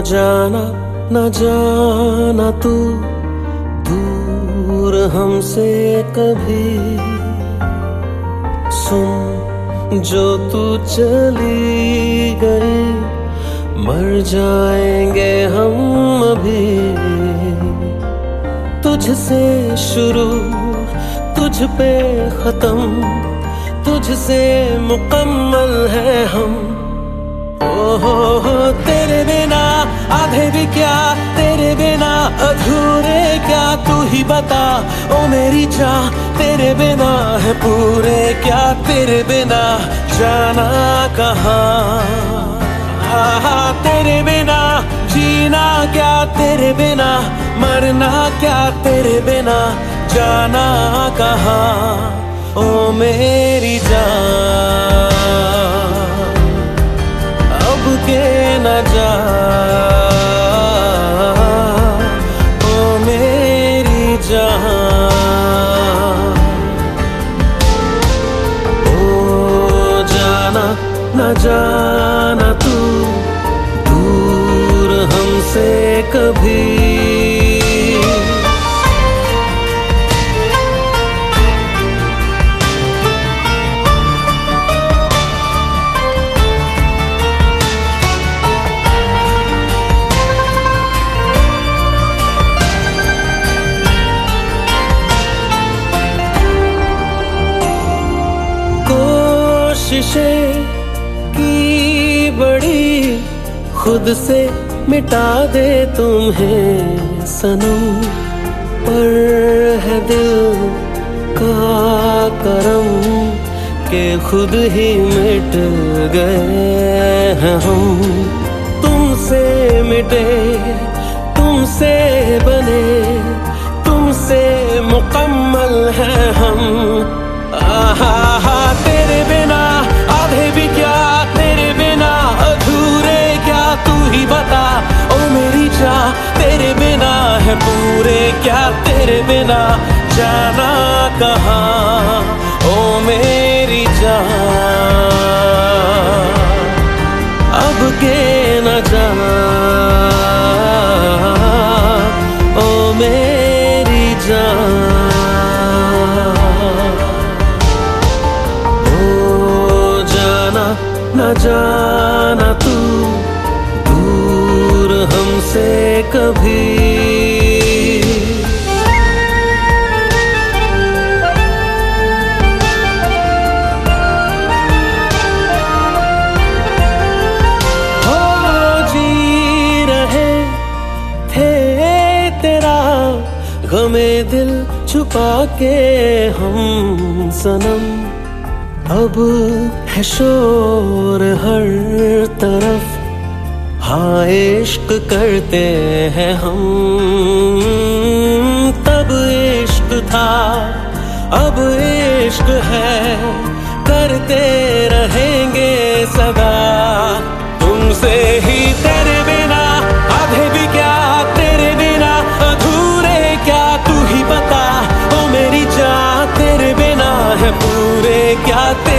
जाना न जाना तू दूर हमसे कभी, सुन जो तू चली गई मर जाएंगे हम अभी। तुझसे शुरू तुझ पे खत्म, तुझसे मुकम्मल है हम। ओहो तेरे बिना आधे भी क्या, तेरे बिना अधूरे क्या, तू ही बता ओ मेरी चाह, तेरे बिना है पूरे क्या, तेरे बिना जाना कहाँ। तेरे बिना जीना क्या, तेरे बिना मरना क्या, तेरे बिना जाना कहाँ ओ मेरी जान। अब के न जा ओ मेरी जान। ओ जाना न जाना तू दूर हमसे कभी। कोशिशें की बड़ी खुद से मिटा दे तुम्हें सनम, पर है दिल का करम के खुद ही मिट गए हैं हम। तुमसे मिटे तुमसे बने तुमसे मुकम्मल है हम। तेरे बिना आधे भी क्या, तेरे बिना अधूरे क्या, तू ही बता ओ मेरी चाह, तेरे बिना है पूरे क्या, तेरे बिना जाना कहाँ ओ मेरी जान। अब के न जाना ओ मेरी जान। न जाना तू दूर हमसे कभी। हो जी रहे थे तेरा गमे दिल छुपा के हम सनम, अब है शोर हर तरफ, हाँ इश्क करते हैं हम। तब इश्क था अब इश्क है, करते रहेंगे सदा तुमसे ही। तेरे बिना आधे भी क्या, तेरे बिना अधूरे क्या, तू ही बता ओ मेरी जान, तेरे बिना है पूरे क्या।